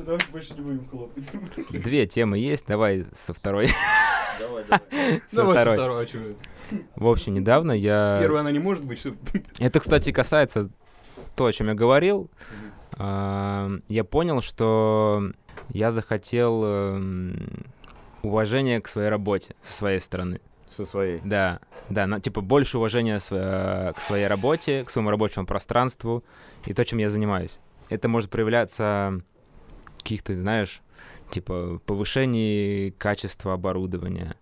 Все, давай больше не будем хлопать. Две темы есть, давай со второй. Давай. Давай со второй, чего? В общем, недавно я... Первая она не может быть, что... Это, кстати, касается то, о чем я говорил. Я понял, что я захотел уважения к своей работе со своей стороны. Со своей. Да, типа больше уважения к своей работе, к своему рабочему пространству и то, чем я занимаюсь. Это может проявляться в каких-то, знаешь, типа повышении качества оборудования,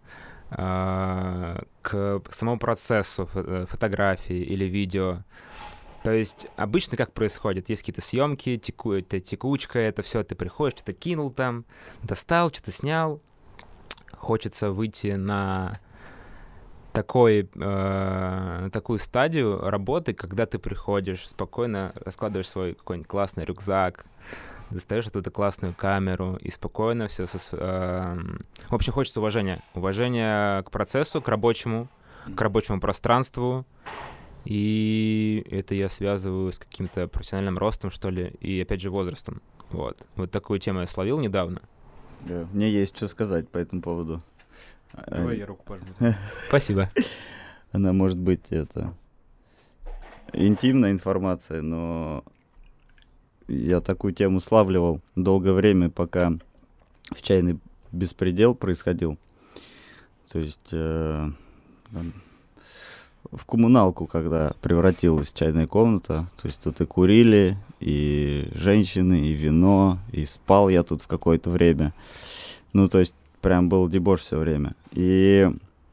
к самому процессу фотографии или видео. То есть обычно как происходит? Есть какие-то съемки, текучка, это все, ты приходишь, что-то кинул там, достал, что-то снял. Хочется выйти на такую стадию работы, когда ты приходишь, спокойно раскладываешь свой какой-нибудь классный рюкзак, достаешь оттуда классную камеру и спокойно все... В общем, хочется уважения. Уважения к процессу, к рабочему пространству. И это я связываю с каким-то профессиональным ростом, что ли, и, опять же, возрастом. Вот такую тему я словил недавно. Да, мне есть что сказать по этому поводу. Давай я руку пожму. Спасибо. Она может быть, интимная информация, но я такую тему славливал долгое время, пока в чайный беспредел происходил. То есть в коммуналку, когда превратилась чайная комната, то есть тут и курили, и женщины, и вино, и спал я тут в какое-то время. Ну, то есть прям был дебош все время. И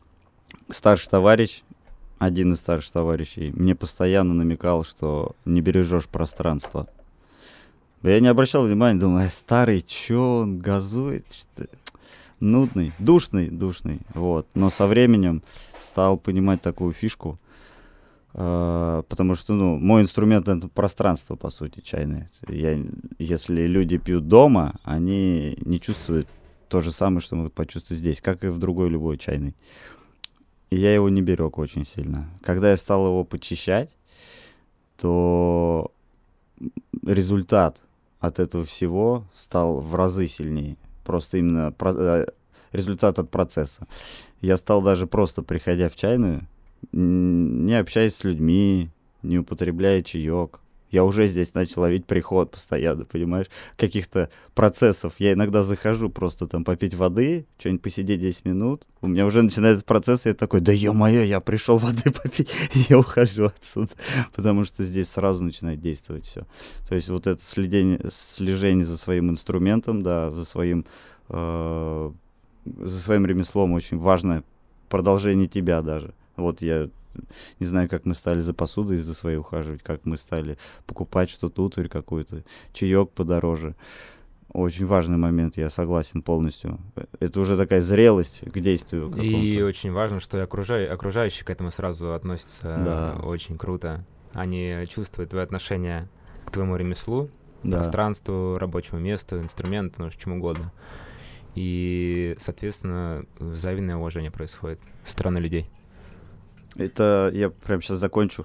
один из старших товарищей, мне постоянно намекал, что не бережешь пространство. Я не обращал внимания, думал, старый, чё он газует? Что-то нудный, душный. Вот. Но со временем стал понимать такую фишку, потому что, мой инструмент — это пространство, по сути, чайное. Если люди пьют дома, они не чувствуют то же самое, что могут почувствовать здесь, как и в другой любой чайной. И я его не берег очень сильно. Когда я стал его почищать, то результат от этого всего стал в разы сильнее. Просто именно результат от процесса. Я стал даже просто, приходя в чайную, не общаясь с людьми, не употребляя чаек, я уже здесь начал ловить приход постоянно, понимаешь, каких-то процессов. Я иногда захожу просто там попить воды, что-нибудь посидеть 10 минут. У меня уже начинается процесс, и я такой, да ё-моё, я пришел воды попить, и я ухожу отсюда. Потому что здесь сразу начинает действовать все. То есть вот это слежение за своим инструментом, да, за своим ремеслом очень важно, продолжение тебя даже. Вот я не знаю, как мы стали за посудой за своей ухаживать, как мы стали покупать что-то, утварь какую-то, чаек подороже. Очень важный момент, я согласен полностью. Это уже такая зрелость к действию какому-то. И очень важно, что и окружающие к этому сразу относятся очень круто. Они чувствуют твое отношение к твоему ремеслу, пространству, рабочему месту, инструменту, чему угодно. И, соответственно, взаимное уважение происходит со стороны людей. Это я прямо сейчас закончу.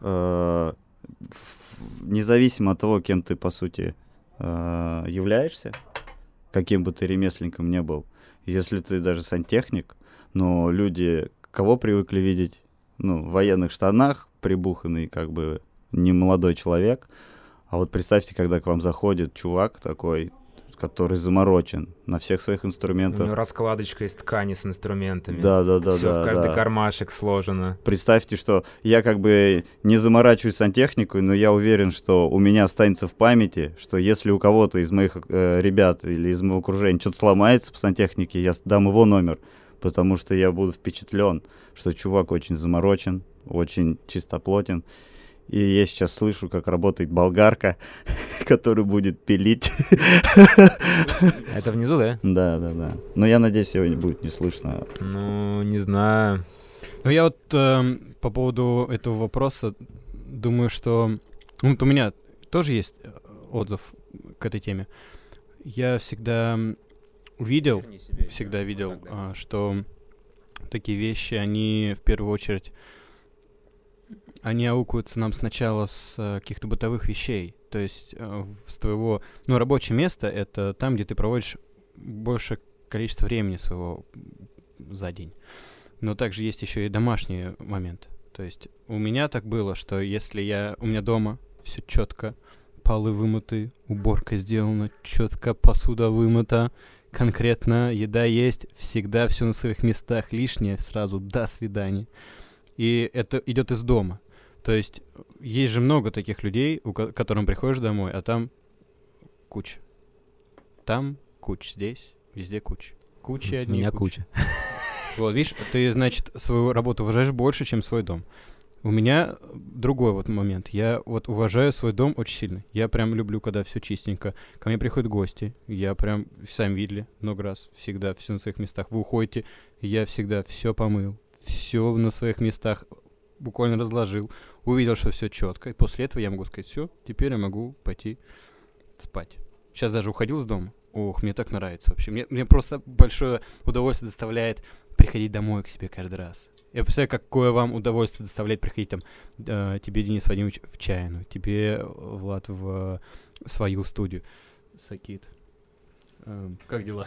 Независимо от того, кем ты, по сути, являешься, каким бы ты ремесленником ни был, если ты даже сантехник, но люди, кого привыкли видеть, в военных штанах, прибуханный, как бы, не молодой человек, а вот представьте, когда к вам заходит чувак такой, который заморочен на всех своих инструментах. У него раскладочка из ткани с инструментами. Да. Все в каждый кармашек сложено. Представьте, что я как бы не заморачиваюсь сантехникой, но я уверен, что у меня останется в памяти, что если у кого-то из моих ребят или из моего окружения что-то сломается по сантехнике, я дам его номер, потому что я буду впечатлен, что чувак очень заморочен, очень чистоплотен. И я сейчас слышу, как работает болгарка, которая будет пилить. Это внизу, да? Да. Но я надеюсь, его будет не слышно. Не знаю. Я вот по поводу этого вопроса думаю, что... у меня тоже есть отзыв к этой теме. Я всегда видел, что такие вещи, они в первую очередь... Они аукаются нам сначала с каких-то бытовых вещей. То есть с твоего... Ну, рабочее место — это там, где ты проводишь большее количество времени своего за день. Но также есть еще и домашний момент. То есть у меня так было, что если у меня дома все четко, полы вымыты, уборка сделана, четко посуда вымыта, конкретно еда есть, всегда все на своих местах, лишнее сразу до свидания. И это идет из дома. То есть есть же много таких людей, к которым приходишь домой, а там куча. Там куча, здесь, везде куча. Куча одни. У меня куча. Вот, видишь, ты, значит, свою работу уважаешь больше, чем свой дом. У меня другой вот момент. Я вот уважаю свой дом очень сильно. Я прям люблю, когда все чистенько. Ко мне приходят гости. Я прям, сами видели много раз, всегда все на своих местах. Вы уходите, я всегда все помыл, все на своих местах буквально разложил. Увидел, что все четко. И после этого я могу сказать: все, теперь я могу пойти спать. Сейчас даже уходил с дома. Ох, мне так нравится вообще. Мне просто большое удовольствие доставляет приходить домой к себе каждый раз. Я представляю, какое вам удовольствие доставляет приходить там тебе, Денис Вадимович, в чайную, тебе, Влад, в свою студию. Сакит. Как дела?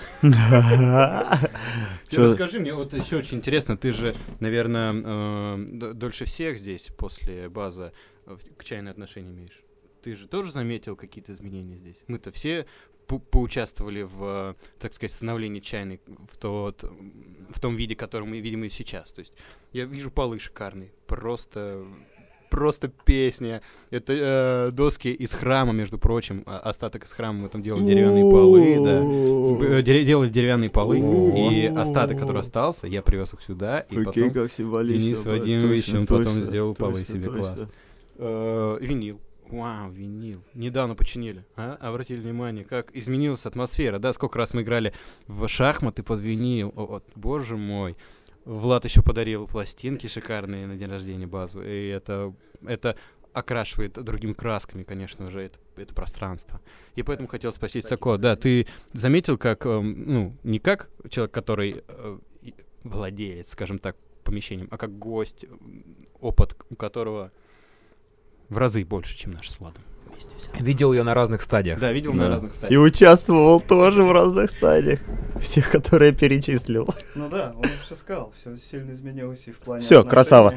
Расскажи мне, вот еще очень интересно, ты же, наверное, дольше всех здесь после база к чайной отношения имеешь. Ты же тоже заметил какие-то изменения здесь? Мы-то все поучаствовали в, так сказать, становлении чайной в том виде, который мы видим и сейчас. То есть я вижу полы шикарные, просто песня. Это доски из храма, между прочим, остаток из храма, мы там делали деревянные полы, да. Делали деревянные полы, и остаток, который остался, я привез их сюда, и потом Денис Вадимович, он потом сделал полы себе, класс. Винил. Вау, винил. Недавно починили. Обратили внимание, как изменилась атмосфера, да? Сколько раз мы играли в шахматы под винил. Боже мой. Влад еще подарил пластинки шикарные на день рождения базу. И это окрашивает другими красками, конечно же, это пространство. И поэтому хотел спросить, Сако, да, ты заметил, как, не как человек, который владелец, скажем так, помещением, а как гость, опыт у которого в разы больше, чем наш с Владом вместе взял. Видел ее на разных стадиях. Да, видел на разных стадиях. И участвовал тоже в разных стадиях. Всех, которые я перечислил. Ну да, он все сказал, все сильно изменилось и в плане Все, красава.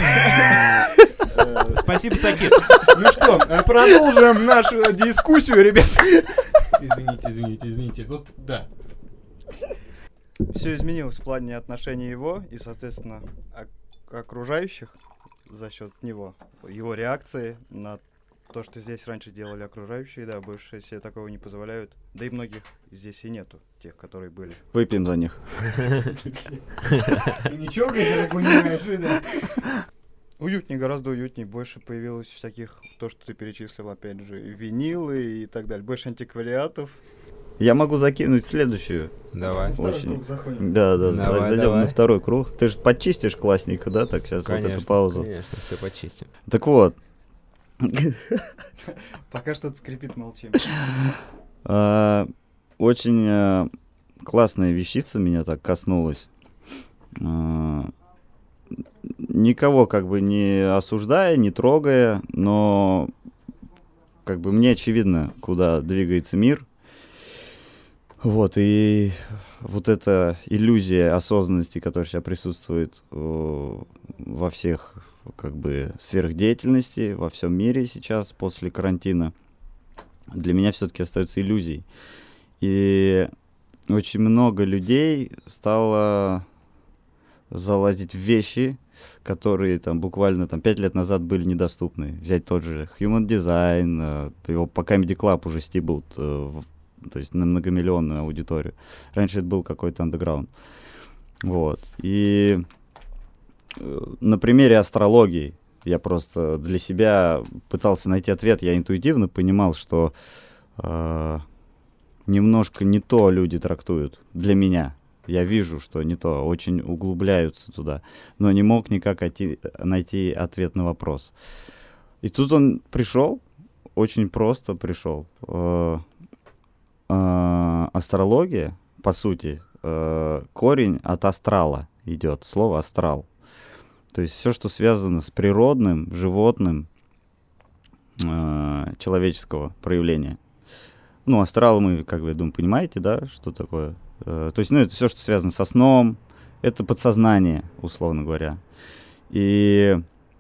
Спасибо, Сакит. Ну что, продолжим нашу дискуссию, ребят. Извините. Вот, да. Все изменилось в плане отношений его и, соответственно, окружающих за счет него. Его реакции на то, что здесь раньше делали окружающие, да, больше себе такого не позволяют. Да и многих здесь и нету, тех, которые были. Выпьем за них. Ничего, как понимаешь, да? Уютнее, гораздо уютнее. Больше появилось всяких, то, что ты перечислил, опять же, винилы и так далее. Больше антиквариатов. Я могу закинуть следующую. Давай. Очень. Заходим. Да, Давай, зайдем давай. на второй круг. Ты же подчистишь классненько, да, так сейчас Конечно, вот эту паузу. Конечно, все почистим. Так вот. Пока что скрипит, молчим. Очень классная вещица меня так коснулась. Никого как бы не осуждая, не трогая, но как бы мне очевидно, куда двигается мир. Вот, и вот эта иллюзия осознанности, которая сейчас присутствует во всех как бы сферах деятельности, во всем мире сейчас после карантина, для меня все-таки остается иллюзией. И очень много людей стало залазить в вещи, которые там буквально 5 лет назад были недоступны. Взять тот же Human Design, его по Comedy Club уже стебут, то есть на многомиллионную аудиторию. Раньше это был какой-то андеграунд. Вот. И на примере астрологии я просто для себя пытался найти ответ. Я интуитивно понимал, что немножко не то люди трактуют для меня. Я вижу, что не то, очень углубляются туда, но не мог никак найти ответ на вопрос. И тут он пришел, очень просто пришел. Астрология, по сути, корень от астрала идет, слово астрал. То есть все, что связано с природным, животным, человеческого проявления. Ну, астрал мы, как бы, я думаю, понимаете, да, что такое? То есть, ну, это все, что связано со сном, это подсознание, условно говоря. И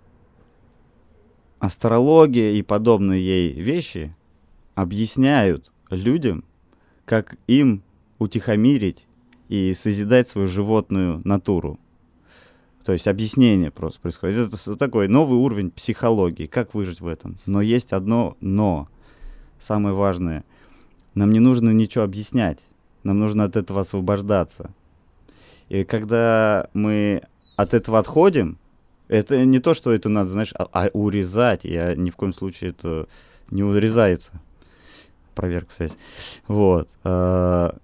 астрология и подобные ей вещи объясняют людям, как им утихомирить и созидать свою животную натуру. То есть объяснение просто происходит. Это такой новый уровень психологии. Как выжить в этом? Но есть одно «но». Самое важное. Нам не нужно ничего объяснять. Нам нужно от этого освобождаться. И когда мы от этого отходим, это не то, что это надо, знаешь, урезать. Я ни в коем случае это не урезается. Проверка связи. Вот. От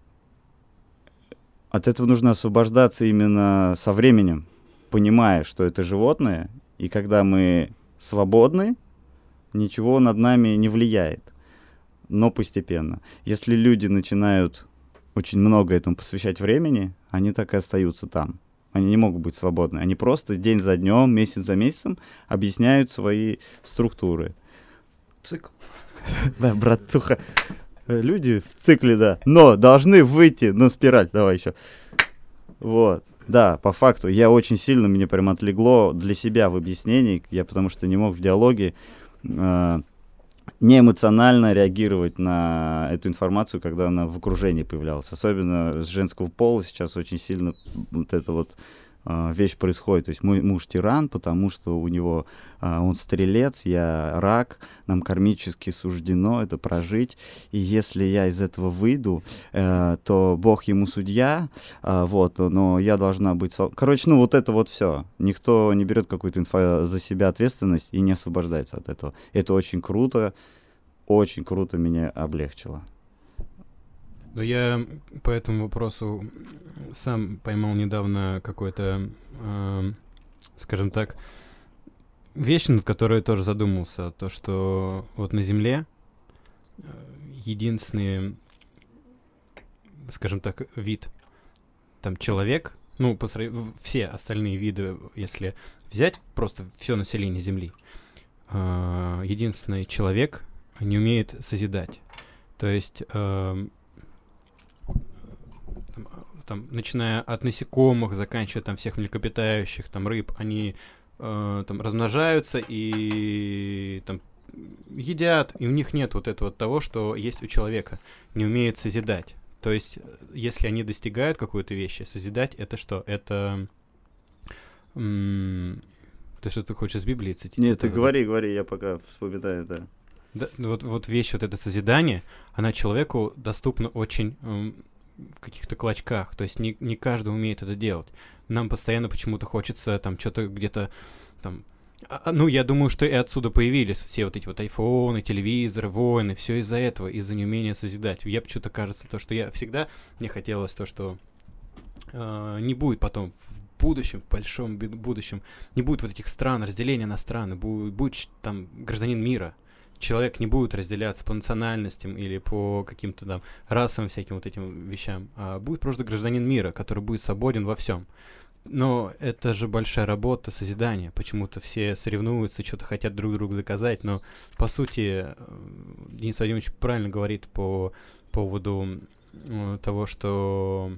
этого нужно освобождаться именно со временем, понимая, что это животное, и когда мы свободны, ничего над нами не влияет, но постепенно. Если люди начинают очень много этому посвящать времени, они так и остаются там. Они не могут быть свободны. Они просто день за днем, месяц за месяцем объясняют свои структуры. Цикл. Да, братуха. Люди в цикле, да. Но должны выйти на спираль. Давай еще. Вот. Да, по факту. Я очень сильно, меня прям отлегло для себя в объяснении. Я потому что не мог в диалоге не эмоционально реагировать на эту информацию, когда она в окружении появлялась. Особенно с женского пола сейчас очень сильно вот эта вот вещь происходит. То есть мой муж тиран, потому что у него он стрелец, я рак, нам кармически суждено это прожить. И если я из этого выйду, то Бог ему судья, вот, но я должна быть... Короче, ну вот это вот все. Никто не берет какую-то за себя ответственность и не освобождается от этого. Это очень круто меня облегчило. Но я по этому вопросу сам поймал недавно какой-то, скажем так, вещь, над которой я тоже задумался. То, что вот на Земле единственный, скажем так, вид, там, человек, ну, все остальные виды, если взять просто все население Земли, единственный человек не умеет созидать. То есть... там, начиная от насекомых, заканчивая там всех млекопитающих, там рыб, они там размножаются и там едят, и у них нет вот этого того, что есть у человека, не умеют созидать. То есть, если они достигают какой-то вещи, созидать это что? Это... Ты что-то хочешь из Библии цитировать? Нет, ты говори, я пока вспоминаю, да. Да, вот вещь, вот это созидание, она человеку доступна очень в каких-то клочках, то есть не каждый умеет это делать. Нам постоянно почему-то хочется там что-то где-то там... ну, я думаю, что и отсюда появились все вот эти вот айфоны, телевизоры, войны, все из-за этого, из-за неумения созидать. Я почему-то кажется, то, что мне хотелось то, что не будет потом в будущем, в большом будущем, не будет вот этих стран, разделения на страны, будет там гражданин мира. Человек не будет разделяться по национальностям или по каким-то там расовым всяким вот этим вещам, а будет просто гражданин мира, который будет свободен во всем. Но это же большая работа созидания. Почему-то все соревнуются, что-то хотят друг другу доказать, но по сути Денис Владимирович правильно говорит по поводу того, что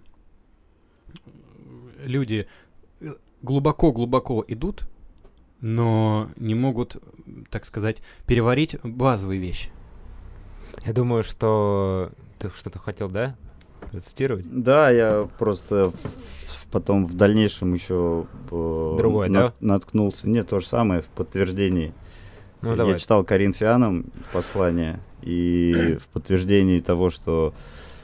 люди глубоко-глубоко идут, но не могут, так сказать, переварить базовые вещи. Я думаю, что ты что-то хотел, да, цитировать? Да, я просто потом в дальнейшем еще другое, да? наткнулся. Нет, то же самое в подтверждении. Ну, давай. Я читал Коринфянам послание, и в подтверждении того, что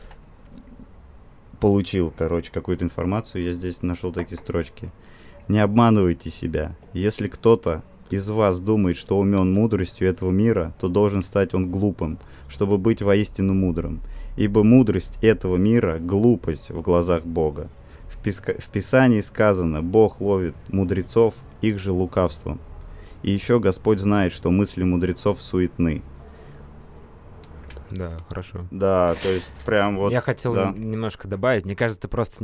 получил, какую-то информацию, я здесь нашел такие строчки. Не обманывайте себя. Если кто-то из вас думает, что умен мудростью этого мира, то должен стать он глупым, чтобы быть воистину мудрым. Ибо мудрость этого мира — глупость в глазах Бога. В Писании сказано: Бог ловит мудрецов их же лукавством. И еще Господь знает, что мысли мудрецов суетны. Да, хорошо. Да, то есть прям вот... Я хотел да. немножко добавить. Мне кажется, ты просто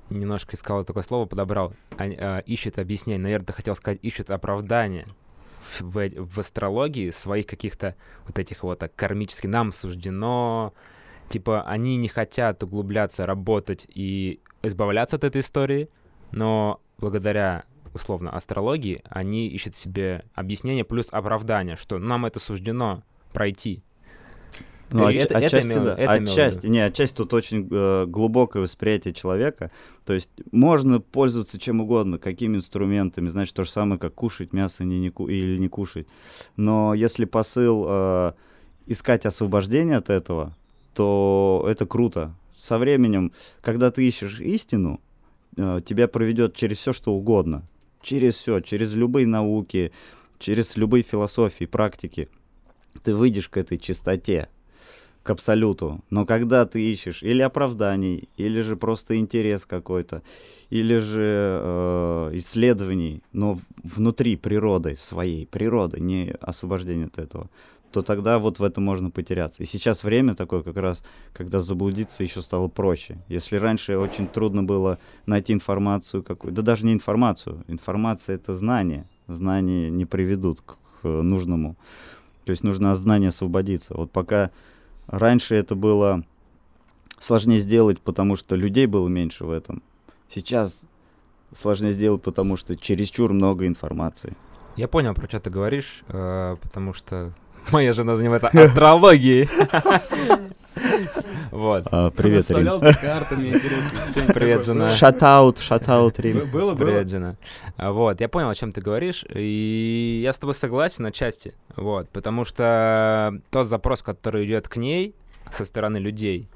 немножко искал такое слово, подобрал. Ищет объяснение. Наверное, ты хотел сказать, ищет оправдание. в астрологии своих каких-то вот этих вот кармически нам суждено, типа они не хотят углубляться, работать и избавляться от этой истории, но благодаря, условно, астрологии они ищут себе объяснение плюс оправдание, что нам это суждено пройти. Ну, отчасти отчасти тут очень глубокое восприятие человека. То есть можно пользоваться чем угодно, какими инструментами, значит, то же самое, как кушать мясо или не кушать. Но если посыл искать освобождение от этого, то это круто. Со временем, когда ты ищешь истину, тебя проведет через все, что угодно. Через все, через любые науки, через любые философии, практики. Ты выйдешь к этой чистоте, к абсолюту. Но когда ты ищешь или оправданий, или же просто интерес какой-то, или же исследований, но внутри природы, своей природы, не освобождение от этого, то тогда вот в этом можно потеряться. И сейчас время такое как раз, когда заблудиться еще стало проще. Если раньше очень трудно было найти информацию какую-то, да даже не информацию. Информация — это знания. Знания не приведут к нужному. То есть нужно от знания освободиться. Вот пока раньше это было сложнее сделать, потому что людей было меньше в этом. Сейчас сложнее сделать, потому что чересчур много информации. Я понял, про что ты говоришь, потому что моя жена занимается астрологией. Вот. Привет, Рим. Расставлял карты, мне интересно. Привет, жена. Шатаут, Рим. Было. Привет, жена. Вот, я понял, о чем ты говоришь, и я с тобой согласен отчасти, вот, потому что тот запрос, который идет к ней со стороны людей,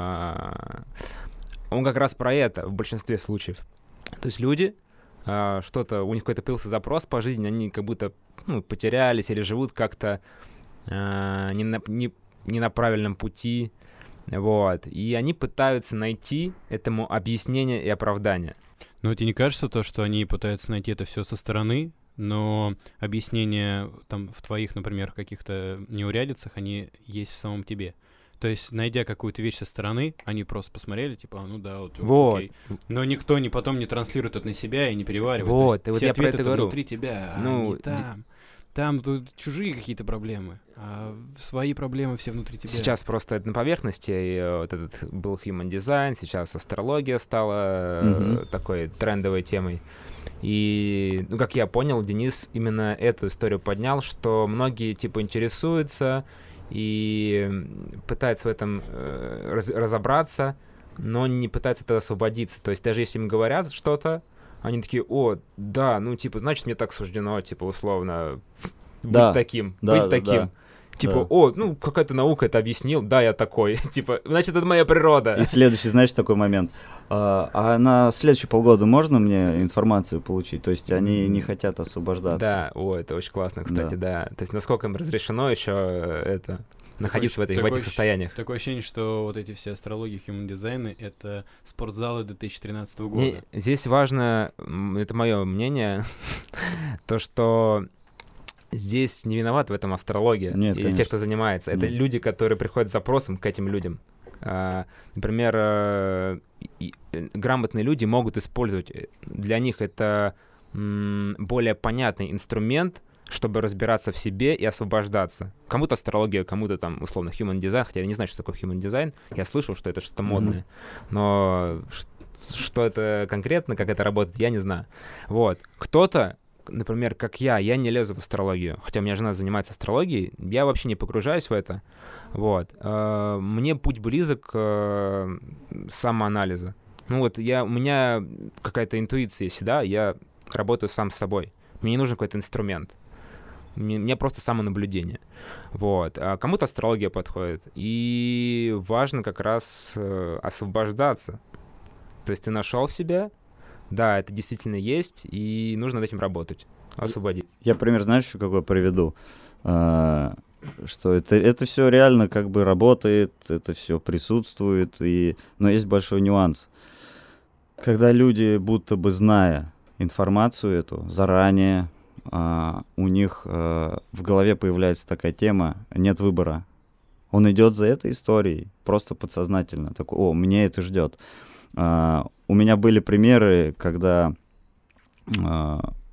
он как раз про это в большинстве случаев. То есть люди, что-то, у них какой-то появился запрос по жизни, они как будто потерялись или живут как-то не на правильном пути, вот, и они пытаются найти этому объяснение и оправдание. Но тебе не кажется то, что они пытаются найти это все со стороны, но объяснения там в твоих, например, каких-то неурядицах, они есть в самом тебе? То есть, найдя какую-то вещь со стороны, они просто посмотрели, типа, ну да, вот. Окей. Но никто потом не транслирует это на себя и не переваривает. Вот, и вот все я про это говорю. Внутри тебя, Ну, не там. Там тут чужие какие-то проблемы, а свои проблемы все внутри тебя. Сейчас просто это на поверхности, и вот этот был human design, сейчас астрология стала такой трендовой темой. И, как я понял, Денис именно эту историю поднял, что многие, типа, интересуются и пытаются в этом разобраться, но не пытаются тогда освободиться. То есть даже если им говорят что-то, они такие: о, да, ну, типа, значит, мне так суждено, типа, условно, быть таким, быть таким. Типа, о, ну, какая-то наука это объяснил, да, я такой. Типа, значит, это моя природа. И следующий, знаешь, такой момент. А на следующие полгода можно мне информацию получить? То есть они не хотят освобождаться. Да, это очень классно, кстати, да. То есть насколько им разрешено еще находиться в этих состояниях. Такое ощущение, что вот эти все астрологии, human дизайны — это спортзалы 2013 года. Здесь важно, это мое мнение, то, что здесь не виноват в этом астрология. Нет, или те, кто занимается. Это люди, которые приходят с запросом к этим людям. Например, грамотные люди могут использовать, для них это более понятный инструмент, чтобы разбираться в себе и освобождаться. Кому-то астрология, кому-то там, условно, human design, хотя я не знаю, что такое human design, я слышал, что это что-то модное, но что это конкретно, как это работает, я не знаю. Вот. Кто-то, например, как я не лезу в астрологию, хотя у меня жена занимается астрологией, я вообще не погружаюсь в это. Вот. Мне путь близок к самоанализу. Ну вот, у меня какая-то интуиция есть, да, я работаю сам с собой. Мне не нужен какой-то инструмент. Мне просто самонаблюдение. Вот. А кому-то астрология подходит. И важно как раз освобождаться. То есть ты нашел в себя, да, это действительно есть, и нужно над этим работать, освободиться. Я пример, знаешь, еще какой приведу? Что это все реально как бы работает, это все присутствует, но есть большой нюанс. Когда люди, будто бы зная информацию эту заранее, у них в голове появляется такая тема: нет выбора. Он идет за этой историей, просто подсознательно. Такой: меня это ждет. У меня были примеры, когда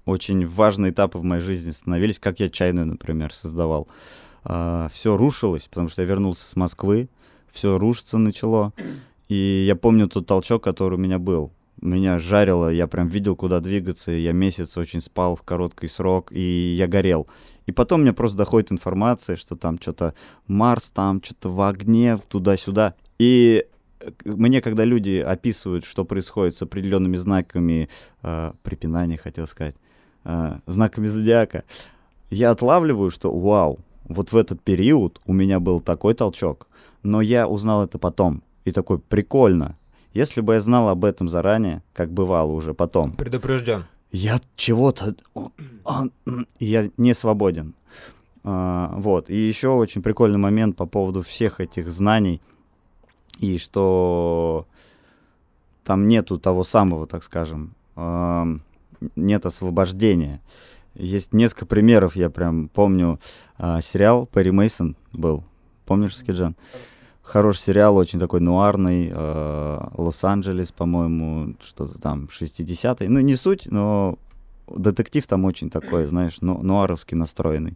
очень важные этапы в моей жизни становились, как я чайную, например, создавал. Все рушилось, потому что я вернулся с Москвы, все рушиться начало. И я помню тот толчок, который у меня был. Меня жарило, я прям видел, куда двигаться. Я месяц очень спал в короткий срок, и я горел. И потом мне просто доходит информация, что там что-то Марс, там что-то в огне, туда-сюда. И мне, когда люди описывают, что происходит с определенными знаками, препинания, хотел сказать, знаками зодиака, я отлавливаю, что вау, вот в этот период у меня был такой толчок, но я узнал это потом. И такой, прикольно. Если бы я знал об этом заранее, как бывало уже потом. Предупрежден. Я чего-то... Я не свободен. Вот. И еще очень прикольный момент по поводу всех этих знаний. И что там нету того самого, так скажем, нет освобождения. Есть несколько примеров, я прям помню, сериал «Перри Мейсон» был. Помнишь, Скиджан? Хороший сериал, очень такой нуарный, Лос-Анджелес, по-моему, что-то там, 60-е. Ну, не суть, но детектив там очень такой, знаешь, нуаровски настроенный.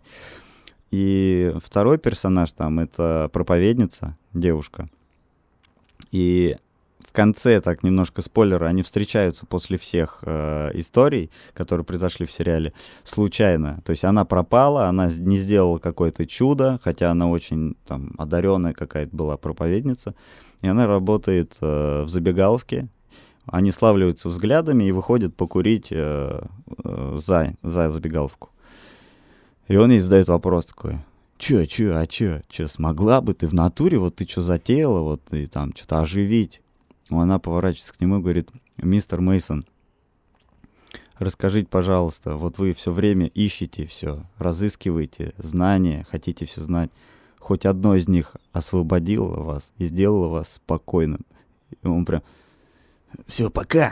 И второй персонаж там — это проповедница, девушка. И в конце, так немножко спойлера, они встречаются после всех историй, которые произошли в сериале, случайно. То есть она пропала, она не сделала какое-то чудо, хотя она очень там одаренная какая-то была проповедница. И она работает в забегаловке. Они славливаются взглядами и выходят покурить за забегаловку. И он ей задает вопрос такой: Чё, смогла бы ты в натуре, вот ты что затеяла, вот и там что-то оживить? Она поворачивается к нему и говорит: мистер Мейсон, расскажите, пожалуйста, вот вы все время ищете все, разыскиваете знания, хотите все знать. Хоть одно из них освободило вас и сделало вас спокойным. И он прям: все, пока.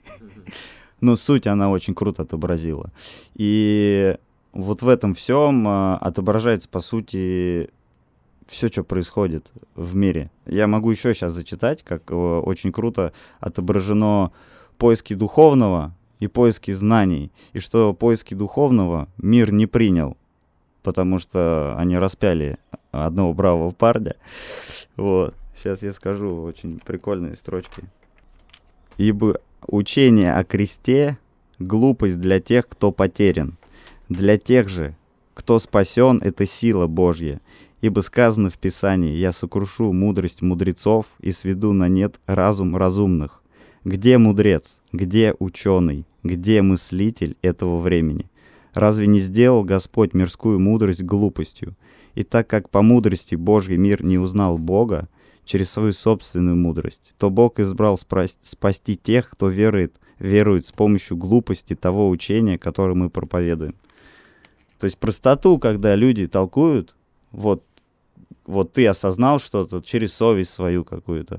Но суть она очень круто отобразила. И вот в этом всем отображается, по сути, все, что происходит в мире. Я могу еще сейчас зачитать, как очень круто отображено поиски духовного и поиски знаний. И что поиски духовного мир не принял, потому что они распяли одного бравого парня. Вот. Сейчас я скажу очень прикольные строчки. «Ибо учение о кресте — глупость для тех, кто потерян. Для тех же, кто спасен, это сила Божья. Ибо сказано в Писании: «Я сокрушу мудрость мудрецов и сведу на нет разум разумных». Где мудрец? Где ученый? Где мыслитель этого времени? Разве не сделал Господь мирскую мудрость глупостью? И так как по мудрости Божий мир не узнал Бога через свою собственную мудрость, то Бог избрал спасти тех, кто верует с помощью глупости того учения, которое мы проповедуем. То есть простоту, когда люди толкуют, вот ты осознал что-то через совесть свою какую-то.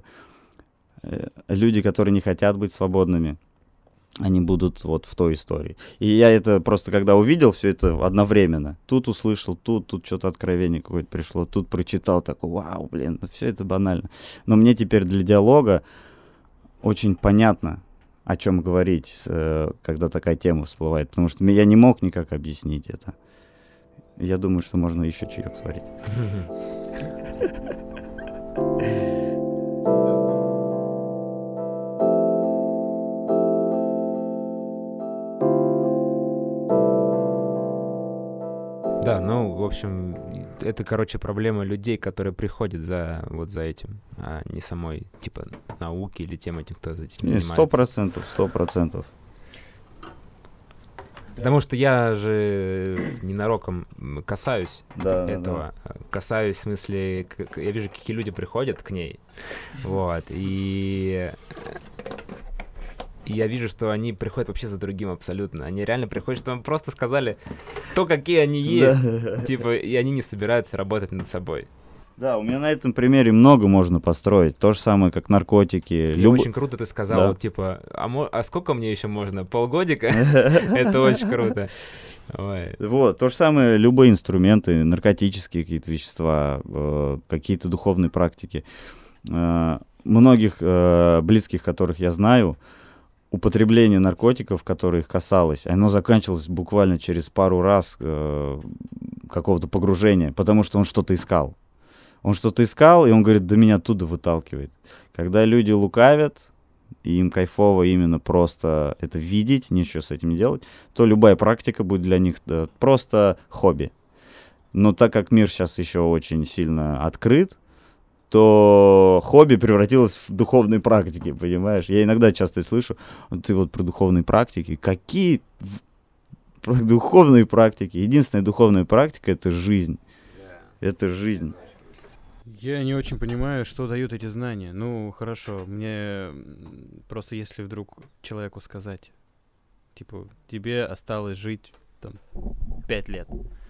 Люди, которые не хотят быть свободными, они будут вот в той истории. И я это просто, когда увидел все это одновременно, тут услышал, тут что-то откровение какое-то пришло, тут прочитал, такой: вау, блин, все это банально. Но мне теперь для диалога очень понятно, о чем говорить, когда такая тема всплывает, потому что я не мог никак объяснить это. Я думаю, что можно еще чаек сварить. Да, ну, в общем, это, короче, проблема людей, которые приходят за этим, а не самой, типа, науки или тем этим, кто этим занимается. 100%. Потому что я же ненароком касаюсь этого. Да. Касаюсь, в смысле, я вижу, какие люди приходят к ней, вот, и я вижу, что они приходят вообще за другим абсолютно. Они реально приходят, что им просто сказали то, какие они есть, типа, и они не собираются работать над собой. Да, у меня на этом примере много можно построить. То же самое, как наркотики. Очень круто ты сказал, вот, типа, а сколько мне еще можно? Полгодика? Это очень круто. Вот, то же самое, любые инструменты, наркотические какие-то вещества, какие-то духовные практики. Многих близких, которых я знаю, употребление наркотиков, которое их касалось, оно заканчивалось буквально через пару раз какого-то погружения, потому что он что-то искал. Он что-то искал, и он говорит, да меня оттуда выталкивает. Когда люди лукавят, и им кайфово именно просто это видеть, ничего с этим не делать, то любая практика будет для них просто хобби. Но так как мир сейчас еще очень сильно открыт, то хобби превратилось в духовные практики, понимаешь? Я иногда часто слышу, ты вот про духовные практики. Какие духовные практики? Единственная духовная практика — это жизнь. Это жизнь. Я не очень понимаю, что дают эти знания. Ну, хорошо, мне просто если вдруг человеку сказать, типа, тебе осталось жить там 5 лет,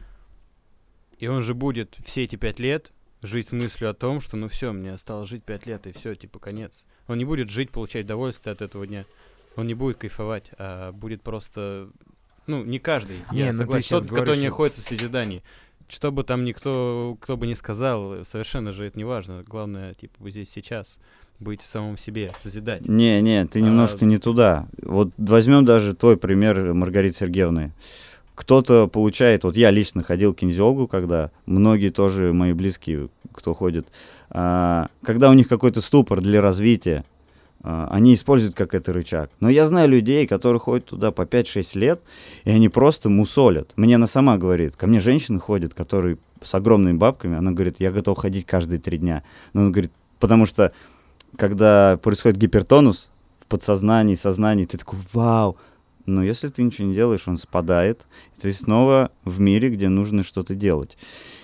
и он же будет все эти 5 лет жить с мыслью о том, что ну все, мне осталось жить 5 лет, и все, типа, конец. Он не будет жить, получать удовольствие от этого дня. Он не будет кайфовать, а будет просто... Ну, не каждый, я согласен, тот, который не находится в созидании. Что бы там кто бы ни сказал, совершенно же это не важно. Главное, типа, здесь сейчас быть в самом себе, созидать. Не, ты немножко не туда. Вот возьмем даже твой пример Маргариты Сергеевны. Кто-то получает, вот я лично ходил к кинезиологу, когда многие тоже мои близкие, кто ходит, когда у них какой-то ступор для развития, они используют как это рычаг. Но я знаю людей, которые ходят туда по 5-6 лет, и они просто мусолят. Мне она сама говорит, ко мне женщины ходят, которые с огромными бабками, она говорит, я готов ходить каждые 3 дня. Но она говорит, потому что, когда происходит гипертонус в подсознании, сознании, ты такой, вау. Но если ты ничего не делаешь, он спадает, и ты снова в мире, где нужно что-то делать.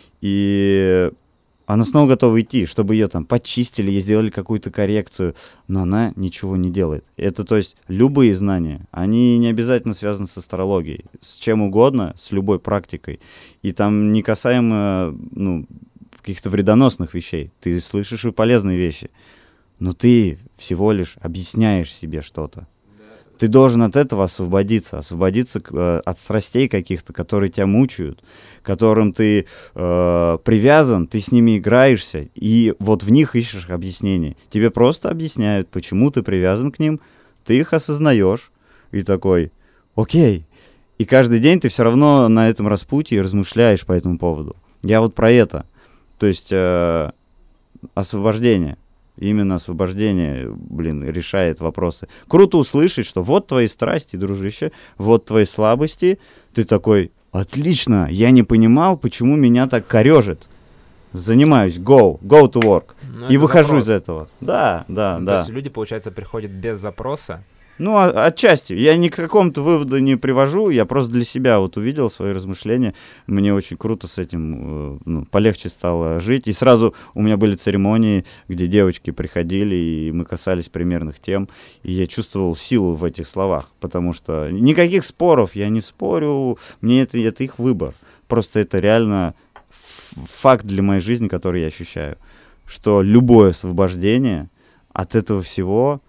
И она снова готова идти, чтобы ее там почистили, ей сделали какую-то коррекцию, но она ничего не делает. Это, то есть, любые знания, они не обязательно связаны с астрологией, с чем угодно, с любой практикой. И там не касаемо, каких-то вредоносных вещей. Ты слышишь и полезные вещи, но ты всего лишь объясняешь себе что-то. Ты должен от этого освободиться от страстей каких-то, которые тебя мучают, к которым ты привязан, ты с ними играешься, и вот в них ищешь объяснение. Тебе просто объясняют, почему ты привязан к ним, ты их осознаешь, и такой, окей. И каждый день ты все равно на этом распутье размышляешь по этому поводу. Я вот про это. То есть освобождение. Именно освобождение, решает вопросы. Круто услышать, что вот твои страсти, дружище, вот твои слабости. Ты такой, отлично, я не понимал, почему меня так корежит. Занимаюсь, go to work. И выхожу из этого. Да. То есть люди, получается, приходят без запроса. Отчасти. Я ни к какому-то выводу не привожу, я просто для себя вот увидел свои размышления. Мне очень круто с этим, полегче стало жить. И сразу у меня были церемонии, где девочки приходили, и мы касались примерных тем. И я чувствовал силу в этих словах, потому что никаких споров, я не спорю, мне это их выбор. Просто это реально факт для моей жизни, который я ощущаю. Что любое освобождение от этого всего,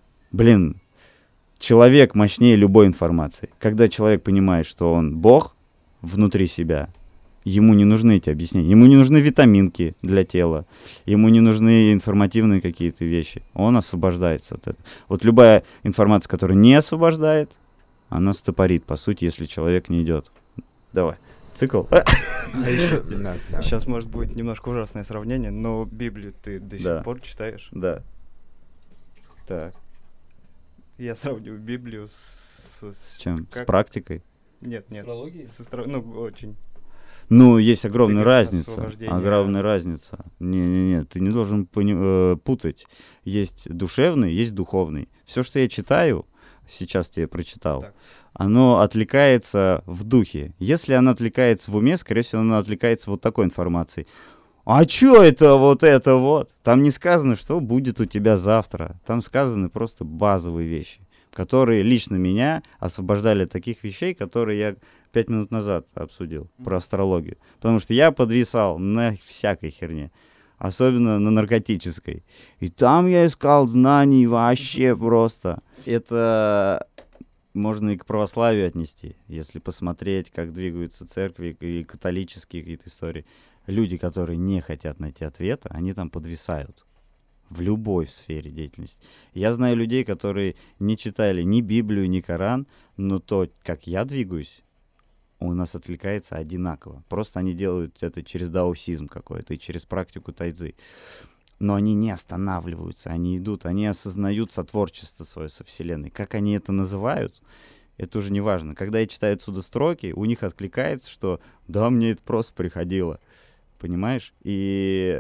человек мощнее любой информации. Когда человек понимает, что он Бог внутри себя, ему не нужны эти объяснения. Ему не нужны витаминки для тела. Ему не нужны информативные какие-то вещи. Он освобождается от этого. Вот любая информация, которая не освобождает, она стопорит, по сути, если человек не идет. Давай. Цикл. Сейчас, может, будет немножко ужасное сравнение, но Библию ты до сих пор читаешь? Да. Так. Я сравниваю Библию с чем? С практикой? Нет. С астрологией? Очень. Есть огромная разница. Огромная разница. Не, ты не должен путать. Есть душевный, есть духовный. Все, что я читаю, сейчас тебе прочитал, оно отвлекается в духе. Если оно отвлекается в уме, скорее всего, оно отвлекается вот такой информацией. А чё это вот? Там не сказано, что будет у тебя завтра. Там сказаны просто базовые вещи, которые лично меня освобождали от таких вещей, которые я 5 минут назад обсудил, про астрологию. Потому что я подвисал на всякой херне, особенно на наркотической. И там я искал знаний вообще просто. Это можно и к православию отнести, если посмотреть, как двигаются церкви и католические какие-то истории. Люди, которые не хотят найти ответа, они там подвисают. В любой сфере деятельности. Я знаю людей, которые не читали ни Библию, ни Коран, но то, как я двигаюсь, у нас откликается одинаково. Просто они делают это через даосизм какой-то и через практику тайцзи. Но они не останавливаются, они идут, они осознают сотворчество свое со Вселенной. Как они это называют, это уже не важно. Когда я читаю отсюда строки, у них откликается, что да, мне это просто приходило. Понимаешь? И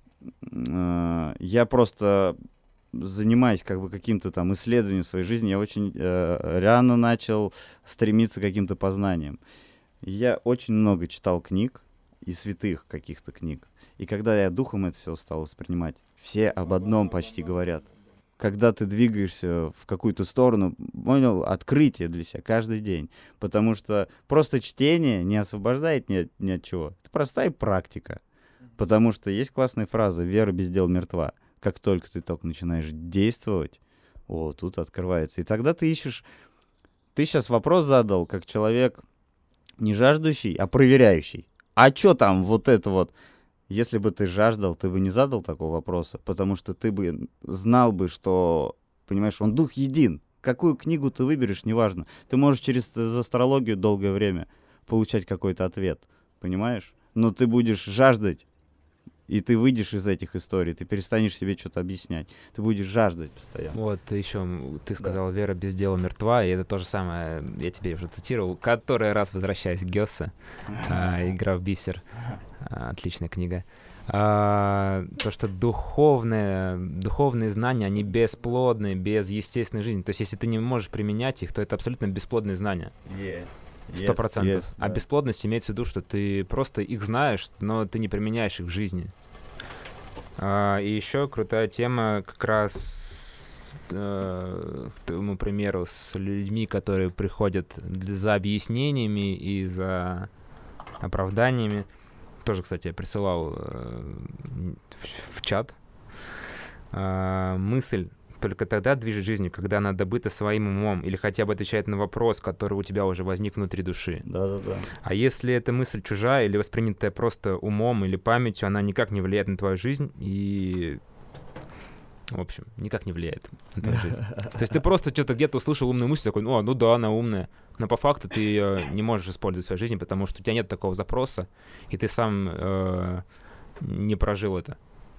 я просто, занимаясь как бы каким-то там исследованием в своей жизни, я очень рано начал стремиться к каким-то познаниям. Я очень много читал книг и святых каких-то книг. И когда я духом это все стал воспринимать, все об одном почти говорят. Когда ты двигаешься в какую-то сторону, понял, открытие для себя каждый день. Потому что просто чтение не освобождает ни от чего. Это простая практика. Потому что есть классная фраза «вера без дел мертва». Как только ты начинаешь действовать, тут открывается. И тогда ты ищешь... Ты сейчас вопрос задал, как человек не жаждущий, а проверяющий. А что там вот это вот? Если бы ты жаждал, ты бы не задал такого вопроса, потому что ты бы знал бы, что, понимаешь, он дух един. Какую книгу ты выберешь, неважно. Ты можешь через астрологию долгое время получать какой-то ответ, понимаешь? Но ты будешь жаждать, и ты выйдешь из этих историй, ты перестанешь себе что-то объяснять. Ты будешь жаждать постоянно. Вот еще ты сказал, вера без дела мертва, и это то же самое, я тебе уже цитировал, который раз возвращаясь к Гёссе, «Игра в бисер». Отличная книга. То, что духовные знания, они бесплодны, без естественной жизни. То есть, если ты не можешь применять их, то это абсолютно бесплодные знания. 100%. А бесплодность имеется в виду, что ты просто их знаешь, но ты не применяешь их в жизни. И еще крутая тема как раз, к твоему примеру, с людьми, которые приходят за объяснениями и за оправданиями. Тоже, кстати, я присылал в чат. Мысль только тогда движет жизнью, когда она добыта своим умом или хотя бы отвечает на вопрос, который у тебя уже возник внутри души. Да. А если эта мысль чужая или воспринятая просто умом или памятью, она никак не влияет на твою жизнь и... В общем, никак не влияет на твою жизнь. То есть ты просто что-то где-то услышал умную мысль, такой, ну да, она умная. Но по факту ты ее не можешь использовать в своей жизни, потому что у тебя нет такого запроса, и ты сам не прожил это.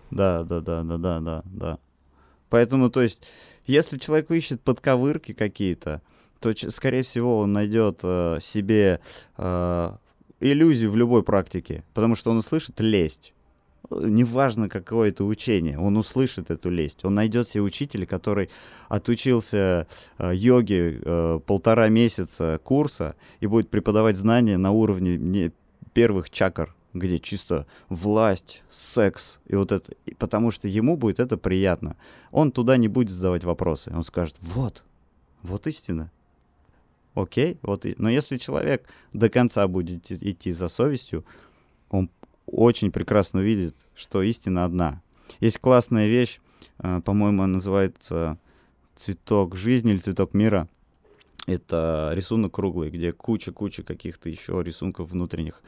Да. Поэтому, то есть, если человек ищет подковырки какие-то, то, скорее всего, он найдет себе иллюзию в любой практике, потому что он услышит лесть. Неважно, какое это учение, он услышит эту лесть. Он найдет себе учителя, который отучился йоге 1,5 месяца курса и будет преподавать знания на уровне первых чакр, где чисто власть, секс и вот это. Потому что ему будет это приятно. Он туда не будет задавать вопросы. Он скажет, вот истина. Окей, но если человек до конца будет идти за совестью, он очень прекрасно увидит, что истина одна. Есть классная вещь, по-моему, она называется «Цветок жизни» или «Цветок мира». Это рисунок круглый, где куча каких-то еще рисунков внутренних.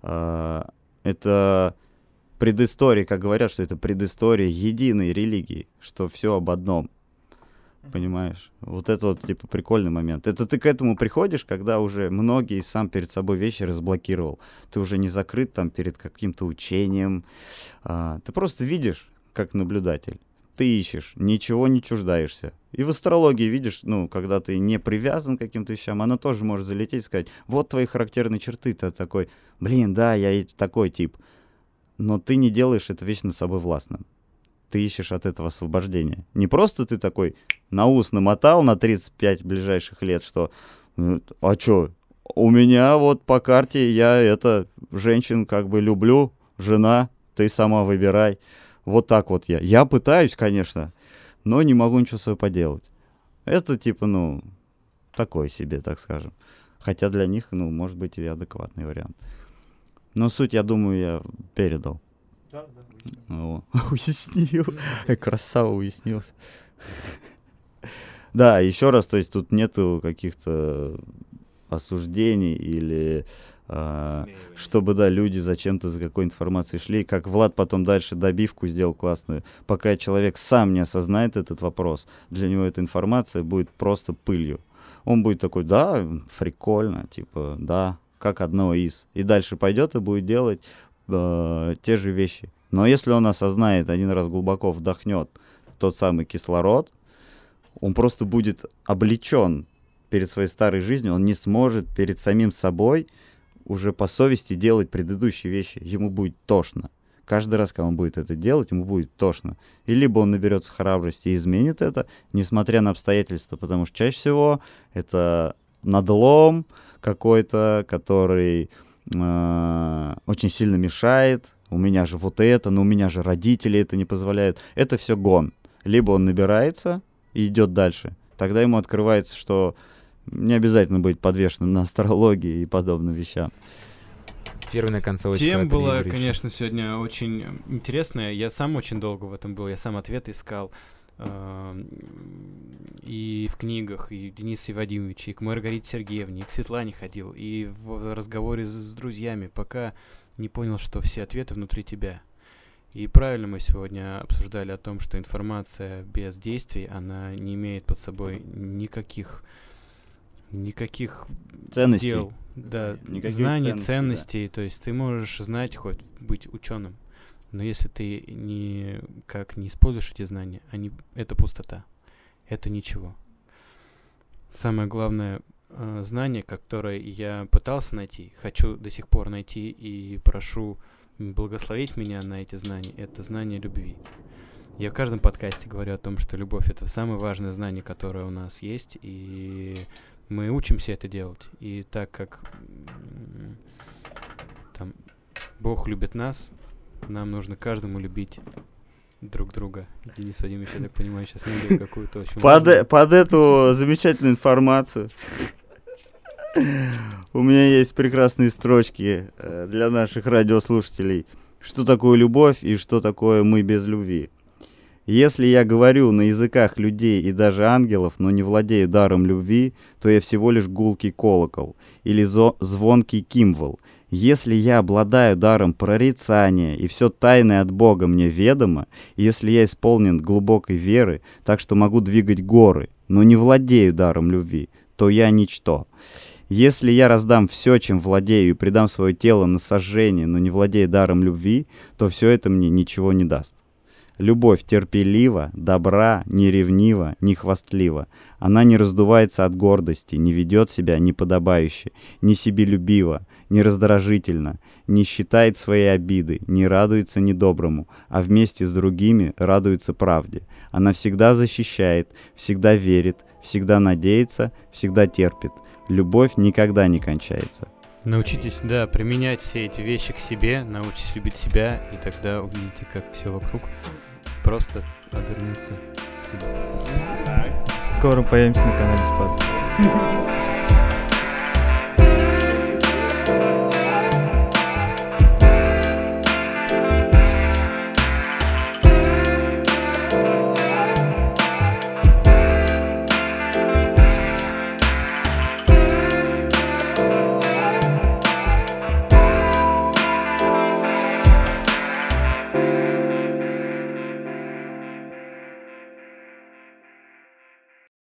Это предыстория, как говорят, что это предыстория единой религии, что все об одном. Понимаешь? Вот это вот, типа, прикольный момент. Это ты к этому приходишь, когда уже многие сам перед собой вещи разблокировал. Ты уже не закрыт там перед каким-то учением. Ты просто видишь, как наблюдатель. Ты ищешь, ничего не чуждаешься. И в астрологии видишь, когда ты не привязан к каким-то вещам, она тоже может залететь и сказать, вот твои характерные черты. Ты такой, да, я и такой тип. Но ты не делаешь это вечно собой властным. Ты ищешь от этого освобождения. Не просто ты такой на ус намотал на 35 ближайших лет, что а чё, у меня вот по карте я женщин как бы люблю, жена, ты сама выбирай. Вот так вот я. Я пытаюсь, конечно, но не могу ничего с собой поделать. Это типа, такой себе, так скажем. Хотя для них, может быть и адекватный вариант. Но суть, я думаю, я передал. Да. Уяснил. Красава, уяснился. Да, еще раз, то есть тут нету каких-то осуждений или чтобы, да, люди зачем-то за какой информацией шли. Как Влад потом дальше добивку сделал классную. Пока человек сам не осознает этот вопрос, для него эта информация будет просто пылью. Он будет такой, да, прикольно, типа, да, как одно из. И дальше пойдет и будет делать те же вещи. Но если он осознает, один раз глубоко вдохнет тот самый кислород, он просто будет облечен перед своей старой жизнью, он не сможет перед самим собой уже по совести делать предыдущие вещи. Ему будет тошно. Каждый раз, когда он будет это делать, ему будет тошно. И либо он наберется храбрости и изменит это, несмотря на обстоятельства, потому что чаще всего это надлом какой-то, который очень сильно мешает. У меня же вот это, но у меня же родители это не позволяют. Это все гон. Либо он набирается и идет дальше. Тогда ему открывается, что не обязательно быть подвешенным на астрологии и подобным вещам. Первая концовочка. Тема была, конечно, сегодня очень интересная. Я сам очень долго в этом был. Я сам ответы искал. И в книгах, и Дениса Вадимовича, и к Маргарите Сергеевне, и к Светлане ходил, и в разговоре с друзьями, пока не понял, что все ответы внутри тебя. И правильно мы сегодня обсуждали о том, что информация без действий, она не имеет под собой никаких ценностей. Дел, да, Никаких знаний, ценностей. Да. То есть ты можешь знать, хоть быть ученым, но если ты не используешь эти знания, это пустота, это ничего. Самое главное знание, которое я пытался найти, хочу до сих пор найти и прошу благословить меня на эти знания, это знание любви. Я в каждом подкасте говорю о том, что любовь — это самое важное знание, которое у нас есть, и мы учимся это делать. И так как там Бог любит нас, нам нужно каждому любить друг друга. Денис Вадимович, я так понимаю, сейчас найдет какую-то очень под эту замечательную информацию у меня есть прекрасные строчки для наших радиослушателей. Что такое любовь и что такое мы без любви? Если я говорю на языках людей и даже ангелов, но не владею даром любви, то я всего лишь гулкий колокол или звонкий кимвол. Если я обладаю даром прорицания, и все тайное от Бога мне ведомо, если я исполнен глубокой веры, так что могу двигать горы, но не владею даром любви, то я ничто. Если я раздам все, чем владею, и предам свое тело на сожжение, но не владею даром любви, то все это мне ничего не даст. Любовь терпелива, добра, не ревнива, не хвастлива. Она не раздувается от гордости, не ведет себя неподобающе, не себелюбива, не раздражительно, не считает свои обиды, не радуется недоброму, а вместе с другими радуется правде. Она всегда защищает, всегда верит, всегда надеется, всегда терпит. Любовь никогда не кончается. Научитесь, да, применять все эти вещи к себе, научитесь любить себя, и тогда увидите, как все вокруг просто обернется к себе. Скоро появимся на канале Спас.